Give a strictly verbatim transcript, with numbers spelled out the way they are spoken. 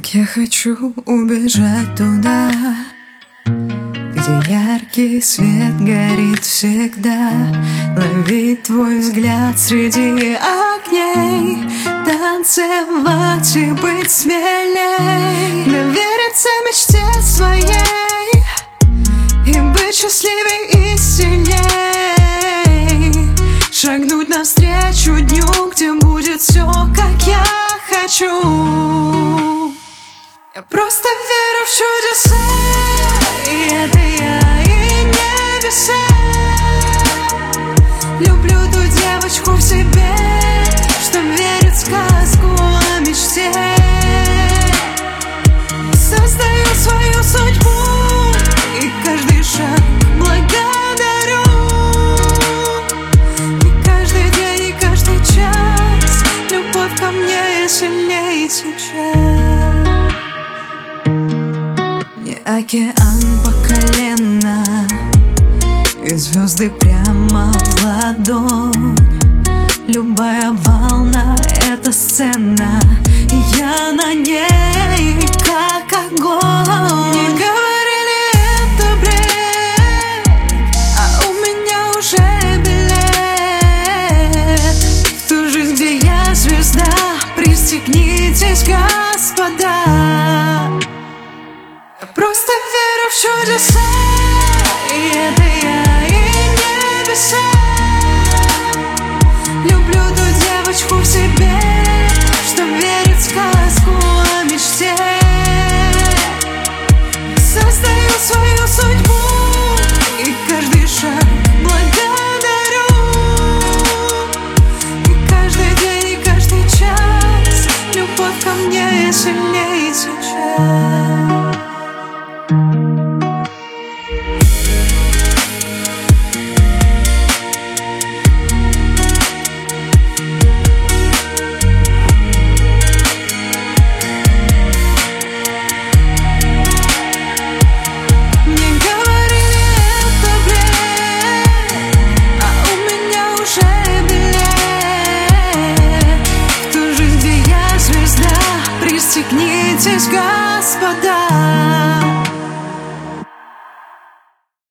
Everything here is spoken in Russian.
Так я хочу убежать туда, где яркий свет горит всегда. Ловить твой взгляд среди огней, танцевать и быть смелей, довериться мечте своей и быть счастливей и сильней. Шагнуть навстречу дню, где будет все, как я хочу. Я просто верю в чудеса, и это я, и небеса. Люблю ту девочку в себе, что верит в сказку о мечте. Создаю свою судьбу, и каждый шаг благодарю. И каждый день, и каждый час любовь ко мне сильнее сейчас. Океан по колено, и звезды прямо в ладонь. Любая волна — это сцена, и я на ней как огонь. Мне говорили, это бред, а у меня уже билет в ту жизнь, где я звезда. Пристегнитесь, господа. Я просто верю в чудеса.